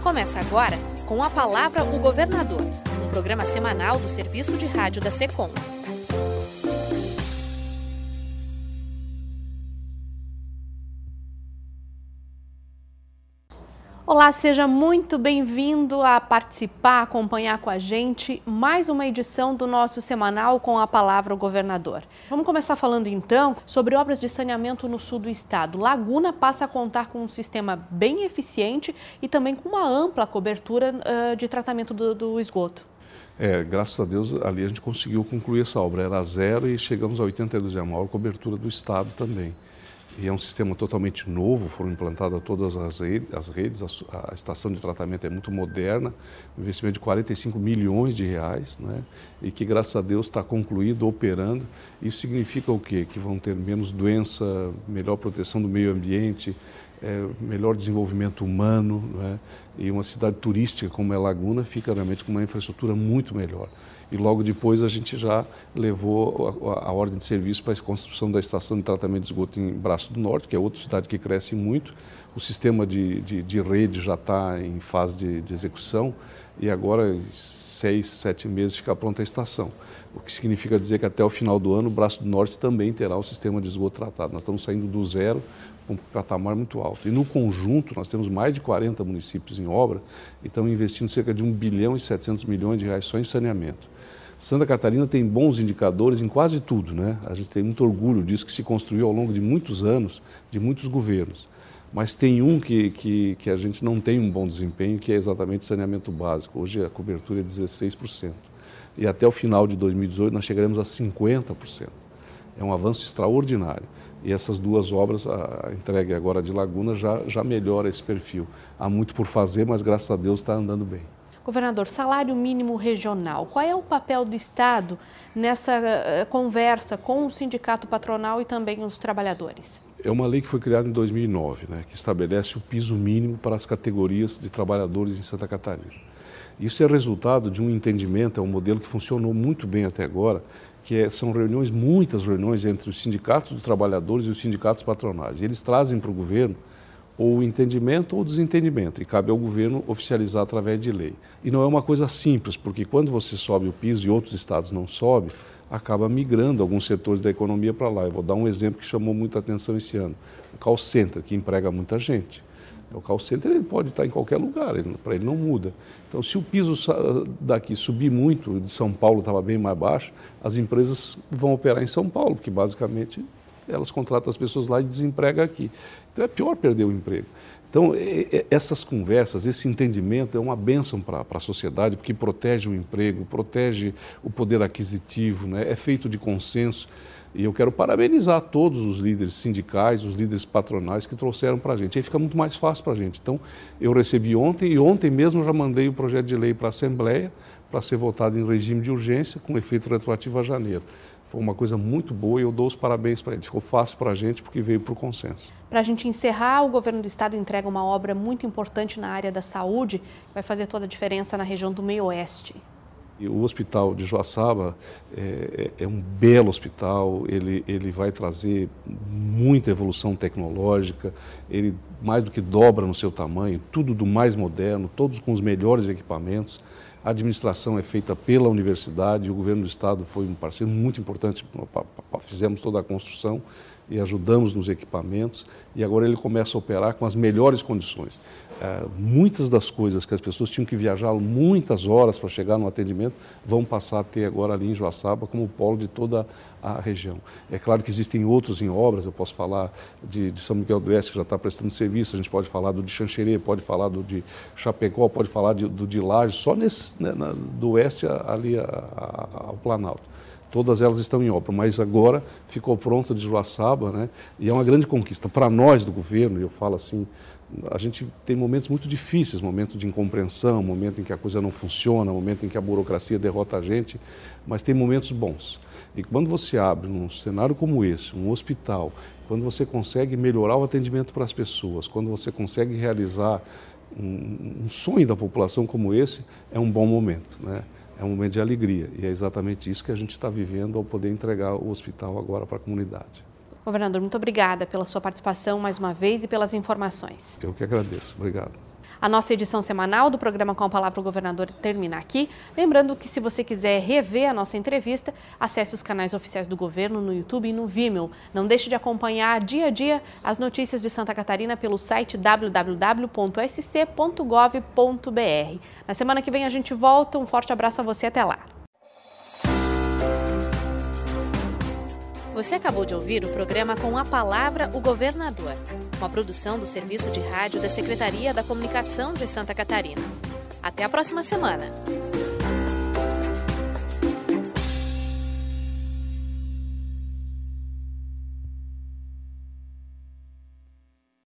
Começa agora com a Palavra o Governador, um programa semanal do Serviço de Rádio da SECOM. Olá, seja muito bem-vindo a participar, acompanhar com a gente mais uma edição do nosso semanal com a Palavra o Governador. Vamos começar falando então sobre obras de saneamento no sul do estado. Laguna passa a contar com um sistema bem eficiente e também com uma ampla cobertura de tratamento do esgoto. Graças a Deus ali a gente conseguiu concluir essa obra. Era zero e chegamos a 82, é a maior cobertura do estado também. E é um sistema totalmente novo, foram implantadas todas as redes, a estação de tratamento é muito moderna, um investimento de 45 milhões de reais, né? E que graças a Deus está concluído, operando. Isso significa o quê? Que vão ter menos doença, melhor proteção do meio ambiente, melhor desenvolvimento humano, né? E uma cidade turística como é Laguna fica realmente com uma infraestrutura muito melhor. E logo depois a gente já levou a ordem de serviço para a construção da estação de tratamento de esgoto em Braço do Norte, que é outra cidade que cresce muito. O sistema de rede já está em fase de execução e agora, 6, 7 meses, fica pronta a estação. O que significa dizer que até o final do ano o Braço do Norte também terá o sistema de esgoto tratado. Nós estamos saindo do zero com um patamar muito alto. E no conjunto nós temos mais de 40 municípios em obra e estamos investindo cerca de 1 bilhão e 700 milhões de reais só em saneamento. Santa Catarina tem bons indicadores em quase tudo, né? A gente tem muito orgulho disso, que se construiu ao longo de muitos anos, de muitos governos. Mas tem um que a gente não tem um bom desempenho, que é exatamente saneamento básico. Hoje a cobertura é 16%. E até o final de 2018 nós chegaremos a 50%. É um avanço extraordinário. E essas duas obras, a entrega agora de Laguna, já melhora esse perfil. Há muito por fazer, mas graças a Deus está andando bem. Governador, salário mínimo regional, qual é o papel do Estado nessa conversa com o sindicato patronal e também os trabalhadores? É uma lei que foi criada em 2009, né, que estabelece o piso mínimo para as categorias de trabalhadores em Santa Catarina. Isso é resultado de um entendimento, é um modelo que funcionou muito bem até agora, que são reuniões, muitas reuniões entre os sindicatos dos trabalhadores e os sindicatos patronais. E eles trazem para o governo ou entendimento ou desentendimento, e cabe ao governo oficializar através de lei. E não é uma coisa simples, porque quando você sobe o piso e outros estados não sobem, acaba migrando alguns setores da economia para lá. Eu vou dar um exemplo que chamou muita atenção esse ano. O call center, que emprega muita gente. O call center ele pode estar em qualquer lugar, para ele não muda. Então, se o piso daqui subir muito, de São Paulo estava bem mais baixo, as empresas vão operar em São Paulo, porque basicamente elas contratam as pessoas lá e desempregam aqui. Então é pior perder o emprego. Então essas conversas, esse entendimento é uma bênção para a sociedade, porque protege o emprego, protege o poder aquisitivo, né? É feito de consenso. E eu quero parabenizar todos os líderes sindicais, os líderes patronais que trouxeram para a gente. Aí fica muito mais fácil para a gente. Então eu recebi ontem e ontem mesmo já mandei o projeto de lei para a Assembleia para ser votado em regime de urgência com efeito retroativo a janeiro. Foi uma coisa muito boa e eu dou os parabéns para ele. Ficou fácil para a gente porque veio por consenso. Para a gente encerrar, o governo do estado entrega uma obra muito importante na área da saúde, que vai fazer toda a diferença na região do meio-oeste. E o hospital de Joaçaba é um belo hospital, ele vai trazer muita evolução tecnológica, ele mais do que dobra no seu tamanho, tudo do mais moderno, todos com os melhores equipamentos. A administração é feita pela universidade e o governo do estado foi um parceiro muito importante, fizemos toda a construção e ajudamos nos equipamentos e agora ele começa a operar com as melhores condições. Muitas das coisas que as pessoas tinham que viajar muitas horas para chegar no atendimento vão passar a ter agora ali em Joaçaba como polo de toda a região. É claro que existem outros em obras, eu posso falar de São Miguel do Oeste que já está prestando serviço, a gente pode falar do de Xanxerê, pode falar do de Chapecó, pode falar do de Lages, só do Oeste ali ao Planalto. Todas elas estão em obra, mas agora ficou pronta de Joaçaba, né? E é uma grande conquista para nós do governo, eu falo assim, a gente tem momentos muito difíceis, momentos de incompreensão, momento em que a coisa não funciona, momento em que a burocracia derrota a gente, mas tem momentos bons. E quando você abre num cenário como esse, um hospital, quando você consegue melhorar o atendimento para as pessoas, quando você consegue realizar um sonho da população como esse, é um bom momento, né? É um momento de alegria e é exatamente isso que a gente está vivendo ao poder entregar o hospital agora para a comunidade. Governador, muito obrigada pela sua participação mais uma vez e pelas informações. Eu que agradeço. Obrigado. A nossa edição semanal do programa Com a Palavra o Governador termina aqui. Lembrando que se você quiser rever a nossa entrevista, acesse os canais oficiais do governo no YouTube e no Vimeo. Não deixe de acompanhar dia a dia as notícias de Santa Catarina pelo site www.sc.gov.br. Na semana que vem a gente volta. Um forte abraço a você. Até lá. Você acabou de ouvir o programa Com a Palavra o Governador, uma produção do Serviço de Rádio da Secretaria da Comunicação de Santa Catarina. Até a próxima semana!